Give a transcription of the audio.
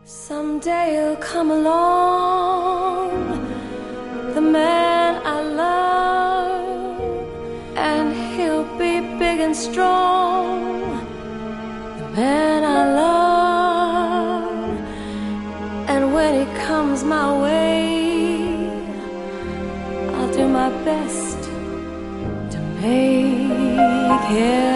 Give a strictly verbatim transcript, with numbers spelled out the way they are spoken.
Someday he'll come along, the man I love, and he'll be big and strong, the man I love. And when he comes my way, I'll do my best to make him